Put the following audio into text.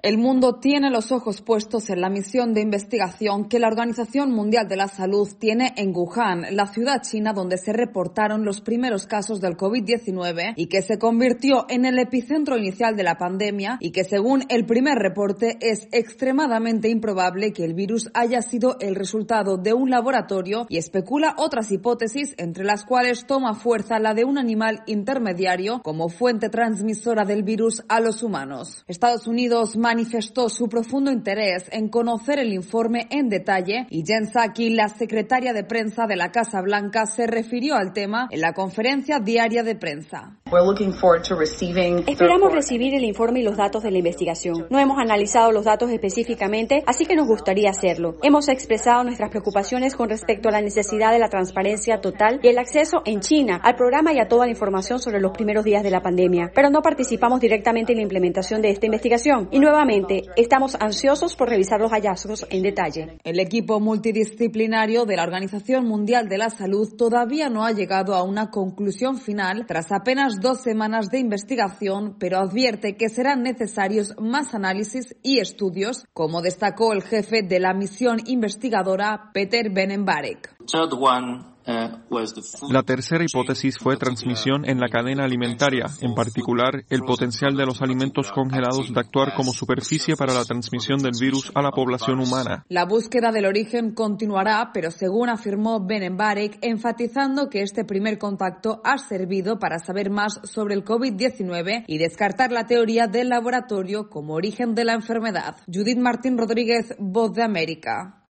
El mundo tiene los ojos puestos en la misión de investigación que la Organización Mundial de la Salud tiene en Wuhan, la ciudad china donde se reportaron los primeros casos del COVID-19 y que se convirtió en el epicentro inicial de la pandemia y que, según el primer reporte, es extremadamente improbable que el virus haya sido el resultado de un laboratorio y especula otras hipótesis, entre las cuales toma fuerza la de un animal intermediario como fuente transmisora del virus a los humanos. Estados Unidos manifestó su profundo interés en conocer el informe en detalle y Jen Psaki, la secretaria de prensa de la Casa Blanca, se refirió al tema en la conferencia diaria de prensa. Esperamos recibir el informe y los datos de la investigación. No hemos analizado los datos específicamente, así que nos gustaría hacerlo. Hemos expresado nuestras preocupaciones con respecto a la necesidad de la transparencia total y el acceso en China al programa y a toda la información sobre los primeros días de la pandemia, pero no participamos directamente en la implementación de esta investigación. Y nuevamente, estamos ansiosos por revisar los hallazgos en detalle. El equipo multidisciplinario de la Organización Mundial de la Salud todavía no ha llegado a una conclusión final tras apenas 2 semanas de investigación, pero advierte que serán necesarios más análisis y estudios, como destacó el jefe de la misión investigadora, Peter Benenbarek. La tercera hipótesis fue transmisión en la cadena alimentaria, en particular el potencial de los alimentos congelados de actuar como superficie para la transmisión del virus a la población humana. La búsqueda del origen continuará, pero según afirmó Benenbarek, enfatizando que este primer contacto ha servido para saber más sobre el COVID-19 y descartar la teoría del laboratorio como origen de la enfermedad. Judith Martín Rodríguez, Voz de América.